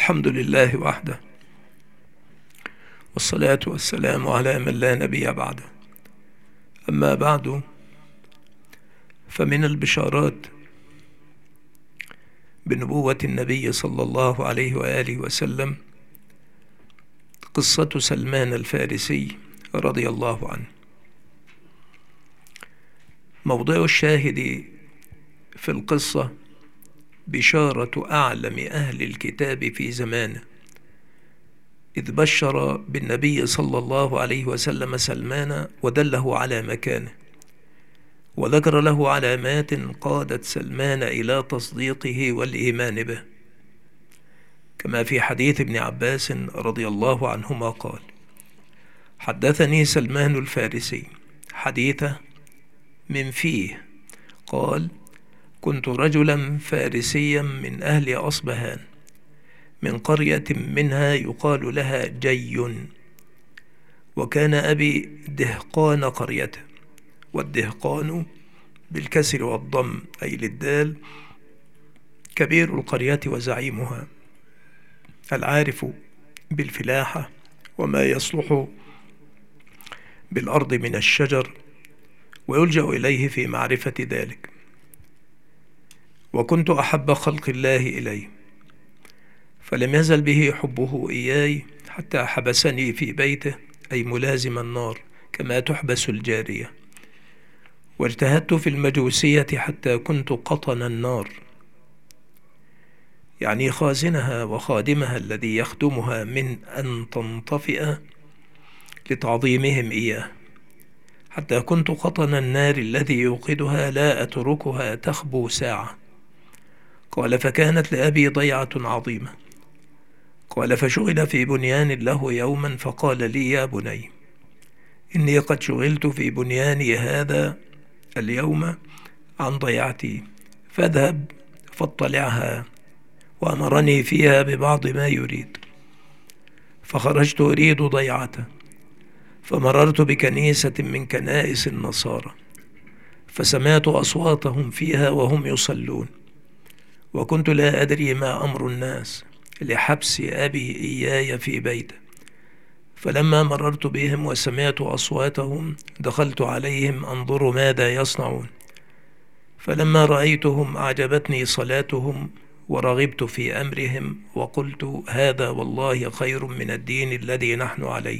الحمد لله وحده، والصلاة والسلام على من لا نبي بعده. أما بعد، فمن البشارات بنبوة النبي صلى الله عليه وآله وسلم قصة سلمان الفارسي رضي الله عنه. موضوع الشاهد في القصة بشارة أعلم أهل الكتاب في زمانه، إذ بشر بالنبي صلى الله عليه وسلم سلمان ودله على مكانه، وذكر له علامات قادت سلمان إلى تصديقه والإيمان به، كما في حديث ابن عباس رضي الله عنهما قال: حدثني سلمان الفارسي حديثه من فيه، قال: كنت رجلا فارسيا من أهل أصبهان، من قرية منها يقال لها جي، وكان أبي دهقان قريته، والدهقان بالكسر والضم أي للدال كبير القرية وزعيمها، العارف بالفلاحة وما يصلح بالأرض من الشجر، ويلجأ إليه في معرفة ذلك. وكنت أحب خلق الله إليه، فلم يزل به حبه إياي حتى حبسني في بيته، أي ملازم النار كما تحبس الجارية، واجتهدت في المجوسية حتى كنت قطن النار، يعني خازنها وخادمها الذي يخدمها من أن تنطفئ لتعظيمهم إياه، حتى كنت قطن النار الذي يوقدها لا أتركها تخبو ساعة. قال: فكانت لأبي ضيعة عظيمة. قال: فشغل في بنيان له يوما، فقال لي: يا بني، إني قد شغلت في بنياني هذا اليوم عن ضيعتي، فاذهب فاطلعها. وأمرني فيها ببعض ما يريد. فخرجت أريد ضيعته، فمررت بكنيسة من كنائس النصارى، فسمعت أصواتهم فيها وهم يصلون، وكنت لا أدري ما أمر الناس لحبس أبي إياي في بيته. فلما مررت بهم وسمعت أصواتهم، دخلت عليهم أنظر ماذا يصنعون، فلما رأيتهم أعجبتني صلاتهم، ورغبت في أمرهم، وقلت: هذا والله خير من الدين الذي نحن عليه.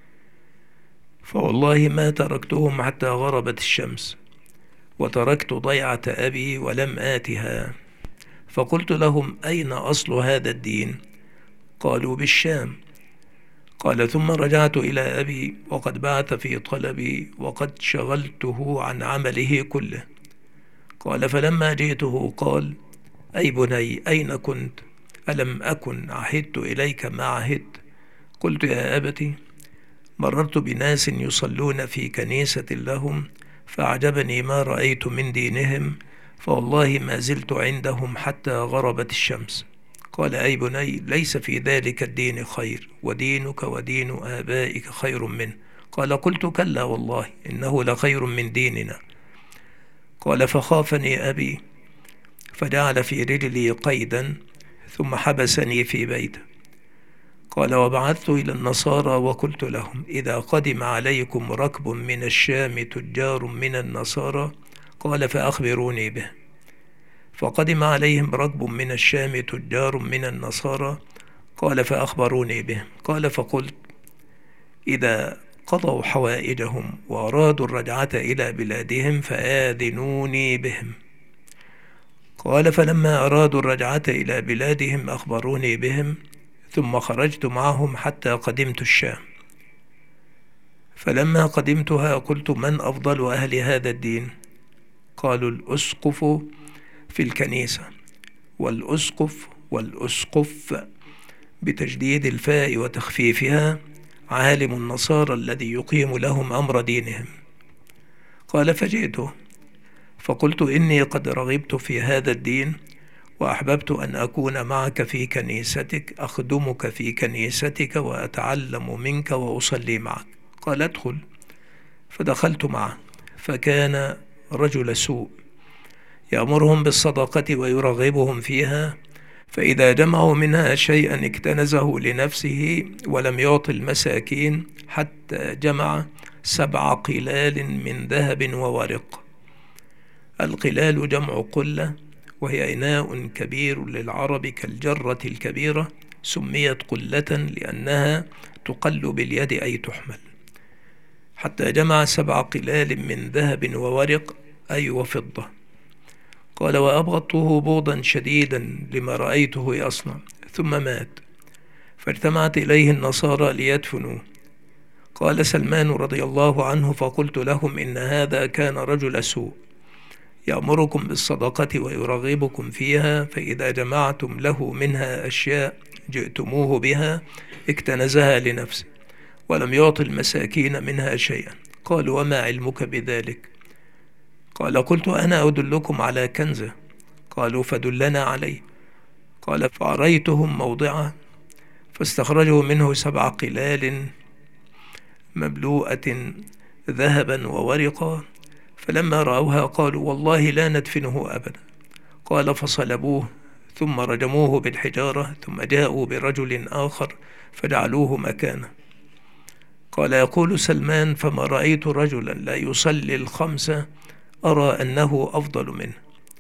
فوالله ما تركتهم حتى غربت الشمس، وتركت ضيعة أبي ولم آتها. فقلت لهم: أين أصل هذا الدين؟ قالوا: بالشام. قال: ثم رجعت إلى أبي وقد بعث في طلبي، وقد شغلته عن عمله كله. قال: فلما جئته قال: أي بني، أين كنت؟ ألم أكن عهدت إليك ما عهدت؟ قلت: يا أبتي، مررت بناس يصلون في كنيسة لهم، فأعجبني ما رأيت من دينهم، فوالله ما زلت عندهم حتى غربت الشمس. قال: أي بني، ليس في ذلك الدين خير، ودينك ودين آبائك خير منه. قال: قلت: كلا والله، إنه لخير من ديننا. قال: فخافني أبي، فجعل في رجلي قيدا، ثم حبسني في بيته. قال: وبعثت إلى النصارى وقلت لهم: إذا قدم عليكم ركب من الشام تجار من النصارى، قال: فأخبروني به. فقدم عليهم ركب من الشام تجار من النصارى، قال: فأخبروني به. قال: فقلت: إذا قضوا حوائجهم وأرادوا الرجعة إلى بلادهم فآذنوني بهم. قال: فلما أرادوا الرجعة إلى بلادهم أخبروني بهم، ثم خرجت معهم حتى قدمت الشام. فلما قدمتها قلت: من أفضل أهل هذا الدين؟ قالوا: الأسقف في الكنيسة. والأسقف بتجديد الفاء وتخفيفها عالم النصارى الذي يقيم لهم أمر دينهم. قال: فجئته فقلت: إني قد رغبت في هذا الدين، وأحببت أن أكون معك في كنيستك، أخدمك في كنيستك وأتعلم منك وأصلي معك. قال: ادخل. فدخلت معه، فكان رجل سوء، يأمرهم بالصدقة ويرغبهم فيها، فإذا جمعوا منها شيئا اكتنزه لنفسه ولم يعط المساكين، حتى جمع 7 قلال من ذهب وورق. القلال جمع قلة، وهي إناء كبير للعرب كالجرة الكبيرة، سميت قلة لأنها تقل باليد أي تحمل. حتى جمع 7 قلال من ذهب وورق أي وفضة. قال: وأبغضته بغضا شديدا لما رأيته يصنع. ثم مات، فاجتمعت إليه النصارى ليدفنوه. قال سلمان رضي الله عنه: فقلت لهم: إن هذا كان رجل سوء، يأمركم بالصدقة ويرغبكم فيها، فإذا جمعتم له منها أشياء جئتموه بها اكتنزها لنفسه ولم يعط المساكين منها شيئا. قالوا: وما علمك بذلك؟ قال: قلت: أنا أدلكم على كنزه. قالوا: فدلنا عليه. قال: فأريتهم موضعه، فاستخرجوا منه 7 قلال مملوءة ذهبا وورقا، فلما رأوها قالوا: والله لا ندفنه أبدا. قال: فصلبوه ثم رجموه بالحجارة، ثم جاءوا برجل آخر فجعلوه مكانه. قال: يقول سلمان: فما رأيت رجلا لا يصلي ال5 أرى أنه أفضل منه،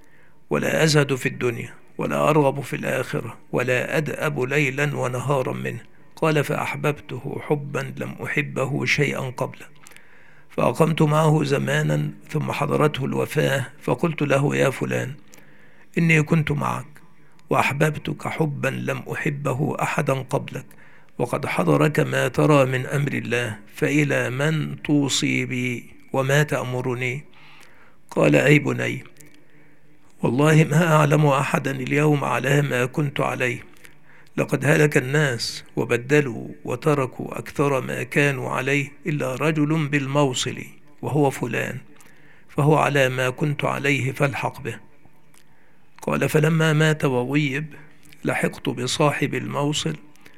ولا أزهد في الدنيا، ولا أرغب في الآخرة، ولا أدأب ليلا ونهارا منه. قال: فأحببته حبا لم أحبه شيئا قبله، فأقمت معه زمانا، ثم حضرته الوفاة، فقلت له: يا فلان، إني كنت معك وأحببتك حبا لم أحبه أحدا قبلك، وقد حضرك ما ترى من أمر الله، فإلى من توصي بي وما تأمرني؟ قال: أي بني، والله ما أعلم أحدا اليوم على ما كنت عليه، لقد هلك الناس وبدلوا وتركوا أكثر ما كانوا عليه، إلا رجل بالموصل وهو فلان، فهو على ما كنت عليه فالحق به. قال: فلما مات وغيب لحقت بصاحب الموصل،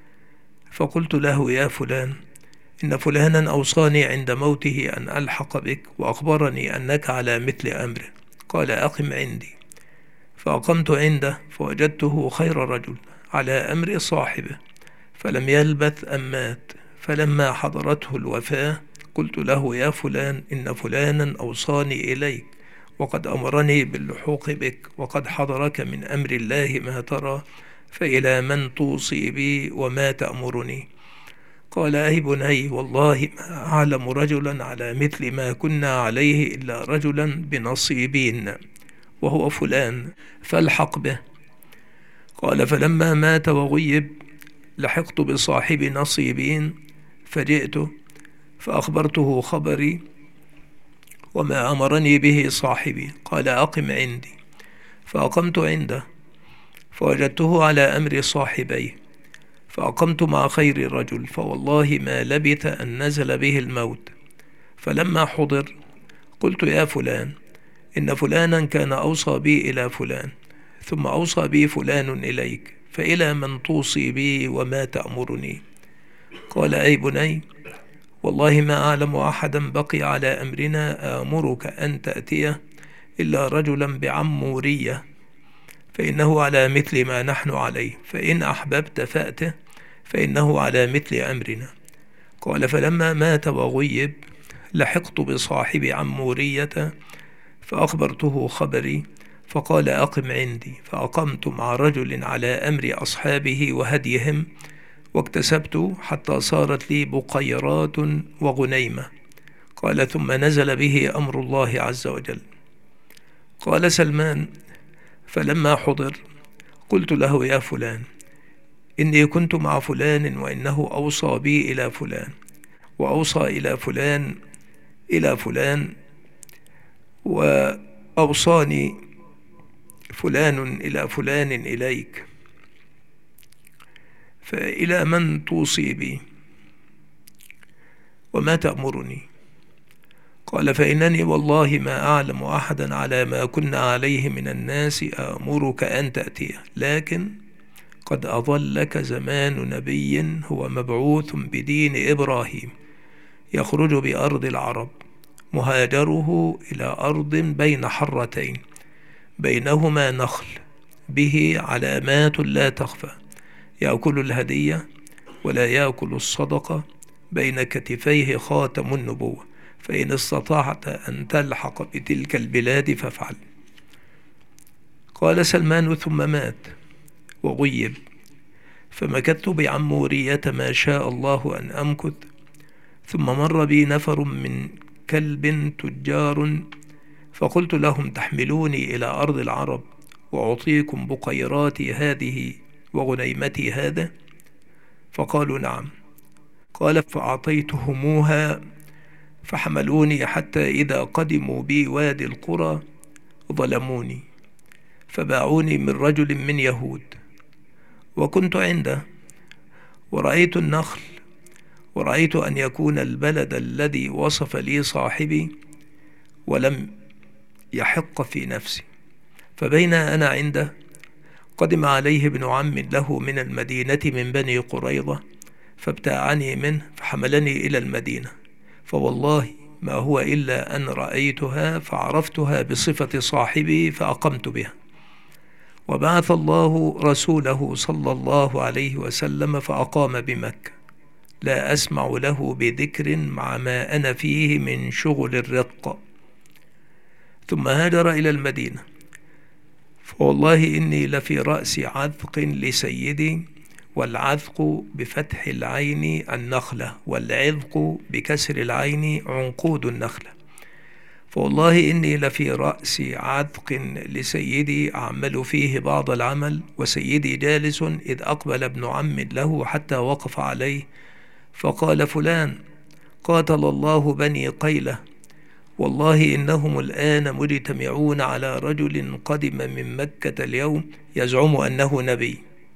فقلت له: يا فلان، إن فلانا أوصاني عند موته أن ألحق بك، وأخبرني أنك على مثل أمره. قال: أقم عندي. فأقمت عنده، فوجدته خير رجل على أمر صاحبه، فلم يلبث أن مات. فلما حضرته الوفاة قلت له: يا فلان، إن فلانا أوصاني إليك، وقد أمرني باللحوق بك، وقد حضرك من أمر الله ما ترى، فإلى من توصي بي وما تأمرني؟ قال: أي بني، والله ما أعلم رجلا على مثل ما كنا عليه إلا رجلا بنصيبين، وهو فلان، فالحق به. قال: فلما مات وغيب لحقت بصاحب نصيبين، فجئت فأخبرته خبري وما أمرني به صاحبي. قال: أقم عندي. فأقمت عنده، فوجدته على أمر صاحبيه، فأقمت مع خير رجل، فوالله ما لبث أن نزل به الموت. فلما حضر قلت: يا فلان، إن فلانا كان أوصى بي إلى فلان، ثم أوصى بي فلان إليك، فإلى من توصي بي وما تأمرني؟ قال: أي بني، والله ما أعلم أحدا بقي على أمرنا آمرك أن تأتيه إلا رجلا بعمورية، فإنه على مثل ما نحن عليه، فإن أحببت فأته، فإنه على مثل أمرنا. قال: فلما مات وغيب لحقت بصاحب عمورية، فأخبرته خبري، فقال: أقم عندي. فأقمت مع رجل على أمر أصحابه وهديهم، واكتسبت حتى صارت لي بقيرات وغنيمة. قال: ثم نزل به أمر الله عز وجل. قال سلمان: فلما حضر قلت له: يا فلان، إني كنت مع فلان، وإنه أوصى بي إلى فلان، وأوصى إلى فلان إلى فلان، وأوصاني فلان إلى فلان إليك، فإلى من توصي بي وما تأمرني؟ قال: فإنني والله ما أعلم أحدا على ما كنا عليه من الناس آمرك أن تأتيه، لكن قد أظلك زمان نبي هو مبعوث بدين إبراهيم، يخرج بأرض العرب، مهاجره إلى أرض بين حرتين، بينهما نخل، به علامات لا تخفى، يأكل الهدية ولا يأكل الصدقة، بين كتفيه خاتم النبوة، فإن استطعت أن تلحق بتلك البلاد فافعل. قال سلمان: ثم مات وغيب، فمكثت بعمورية ما شاء الله أن أمكث، ثم مر بي نفر من كلب تجار، فقلت لهم: تحملوني إلى أرض العرب وأعطيكم بقيراتي هذه وغنيمتي هذا؟ فقالوا: نعم. قال: فأعطيتهموها، فحملوني حتى إذا قدموا بي وادي القرى ظلموني، فباعوني من رجل من يهود، وكنت عنده ورأيت النخل، ورأيت أن يكون البلد الذي وصف لي صاحبي ولم يحق في نفسي. فبين أنا عنده قدم عليه ابن عم له من المدينة من بني قريظة، فابتاعني منه، فحملني إلى المدينة، فوالله ما هو إلا أن رأيتها فعرفتها بصفة صاحبي فأقمت بها. وبعث الله رسوله صلى الله عليه وسلم فأقام بمكة، لا أسمع له بذكر مع ما أنا فيه من شغل الرق. ثم هاجر إلى المدينة، فوالله إني لفي رأس عذق لسيدي، والعذق بفتح العين النخلة، والعذق بكسر العين عنقود النخلة. فوالله إني لفي رأس عذق لسيدي أعمل فيه بعض العمل، وسيدي جالس، إذ أقبل ابن عم له حتى وقف عليه، فقال: فلان، قاتل الله بني قيلة، والله إنهم الآن مجتمعون على رجل قدم من مكة اليوم يزعم أنه نبي.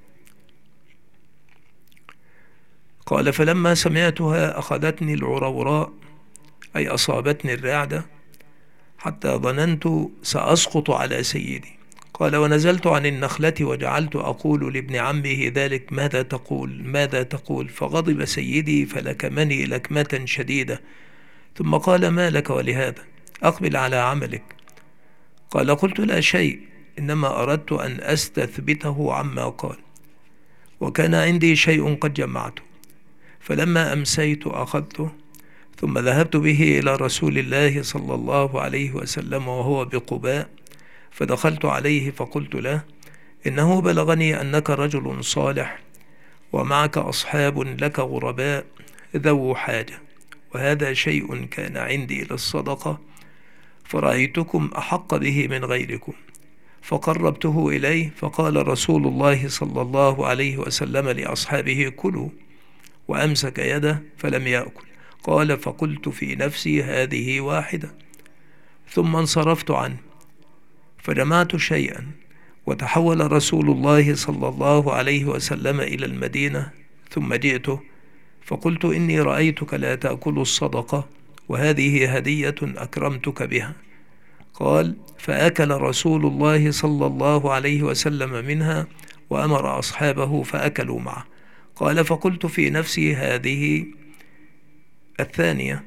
قال: فلما سمعتها أخذتني العروراء، أي أصابتني الرعدة، حتى ظننت سأسقط على سيدي. قال: ونزلت عن النخلة وجعلت أقول لابن عمه ذلك: ماذا تقول؟ ماذا تقول؟ فغضب سيدي فلكمني لكمة شديدة، ثم قال: ما لك ولهذا؟ أقبل على عملك. قال: قلت: لا شيء، إنما أردت أن أستثبته عما قال، وكان عندي شيء قد جمعته. فلما أمسيت أخذته، ثم ذهبت به إلى رسول الله صلى الله عليه وسلم وهو بقباء، فدخلت عليه فقلت له: إنه بلغني أنك رجل صالح، ومعك أصحاب لك غرباء ذو حاجة، وهذا شيء كان عندي للصدقة، فرأيتكم أحق به من غيركم، فقربته إليه، فقال رسول الله صلى الله عليه وسلم لأصحابه: كلوا، وأمسك يده فلم يأكل. قال: فقلت في نفسي: هذه واحدة. ثم انصرفت عنه، فجمعت شيئا، وتحول رسول الله صلى الله عليه وسلم إلى المدينة، ثم جئته فقلت: إني رأيتك لا تأكل الصدقة، وهذه هدية أكرمتك بها. قال: فأكل رسول الله صلى الله عليه وسلم منها، وأمر أصحابه فأكلوا معه. قال: فقلت في نفسي: هذه الثانية.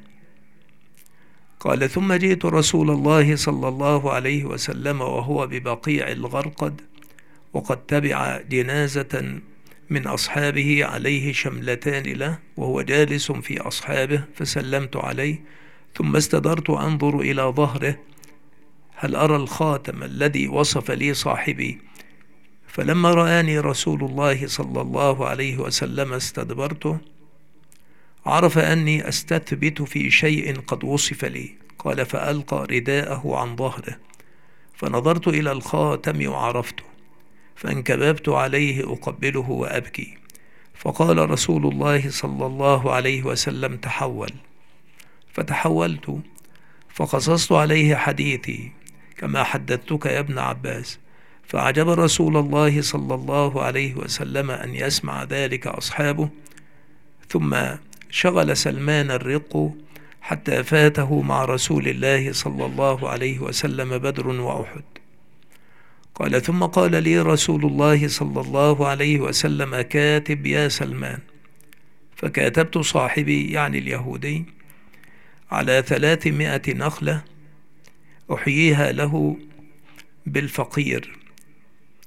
قال: ثم جئت رسول الله صلى الله عليه وسلم وهو ببقيع الغرقد، وقد تبع جنازة من أصحابه عليه شملتان له، وهو جالس في أصحابه، فسلمت عليه، ثم استدرت أنظر إلى ظهره هل أرى الخاتم الذي وصف لي صاحبي. فلما رآني رسول الله صلى الله عليه وسلم استدبرته، عرف أني أستثبت في شيء قد وصف لي. قال: فألقى رداءه عن ظهره، فنظرت إلى الخاتم وعرفته، فانكببت عليه أقبله وأبكي. فقال رسول الله صلى الله عليه وسلم: تحول. فتحولت فقصصت عليه حديثي كما حدثتك يا ابن عباس، فعجب رسول الله صلى الله عليه وسلم أن يسمع ذلك أصحابه. ثم شغل سلمان الرق حتى فاته مع رسول الله صلى الله عليه وسلم بدر وأحد. قال: ثم قال لي رسول الله صلى الله عليه وسلم: كاتب يا سلمان. فكاتبت صاحبي يعني اليهودي على 300 نخلة أحييها له بالفقير،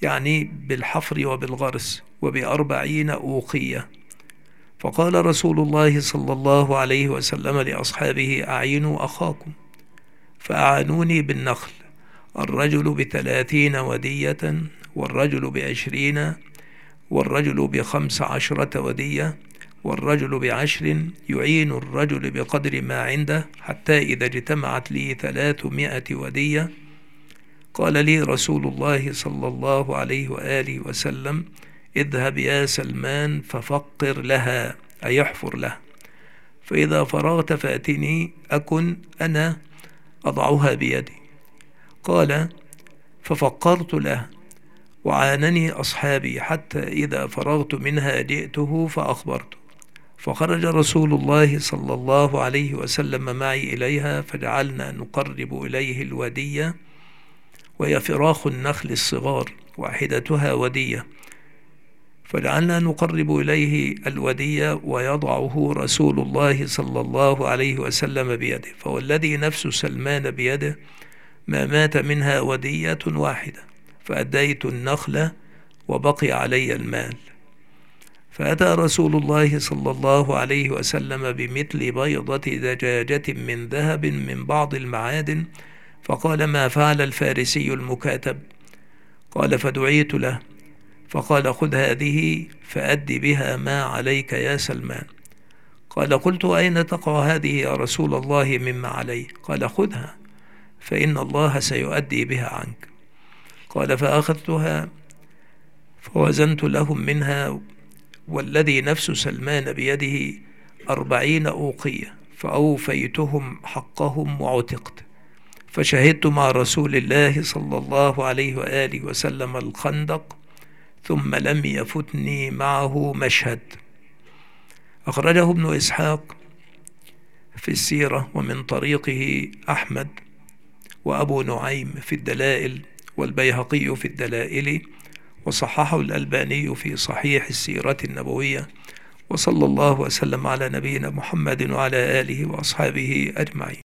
يعني بالحفر وبالغرس، ب40 أوقية. فقال رسول الله صلى الله عليه وسلم لأصحابه: أعينوا أخاكم. فأعانوني بالنخل، الرجل ب30 ودية، والرجل ب20، والرجل ب15 ودية، والرجل ب10. يعين الرجل بقدر ما عنده، حتى إذا اجتمعت لي 300 ودية قال لي رسول الله صلى الله عليه وآله وسلم: اذهب يا سلمان ففقر لها، أي احفر لها، فإذا فرغت فأتني أكن أنا أضعها بيدي. قال: ففقرت له، وعانني أصحابي، حتى إذا فرغت منها جئته فأخبرته. فخرج رسول الله صلى الله عليه وسلم معي إليها، فجعلنا نقرب إليه الودية، وهي فراخ النخل الصغار، واحدتها ودية. فجعلنا نقرب إليه الودية، ويضعه رسول الله صلى الله عليه وسلم بيده. فوالذي نفس سلمان بيده ما مات منها ودية واحدة، فأديت النخلة وبقي علي المال. فأتى رسول الله صلى الله عليه وسلم بمثل بيضة دجاجة من ذهب من بعض المعادن، فقال: ما فعل الفارسي المكاتب؟ قال: فدعيت له، فقال: خذ هذه فأد بها ما عليك يا سلمان. قال: قلت: أين تقع هذه يا رسول الله مما علي؟ قال: خذها، فإن الله سيؤدي بها عنك. قال: فأخذتها فوزنت لهم منها والذي نفس سلمان بيده 40 أوقية، فأوفيتهم حقهم وعتقت. فشهدت مع رسول الله صلى الله عليه وآله وسلم الخندق، ثم لم يفتني معه مشهد. أخرجه ابن إسحاق في السيرة، ومن طريقه أحمد وأبو نعيم في الدلائل، والبيهقي في الدلائل، وصححه الألباني في صحيح السيرة النبوية. وصلى الله وسلم على نبينا محمد وعلى آله وأصحابه أجمعين.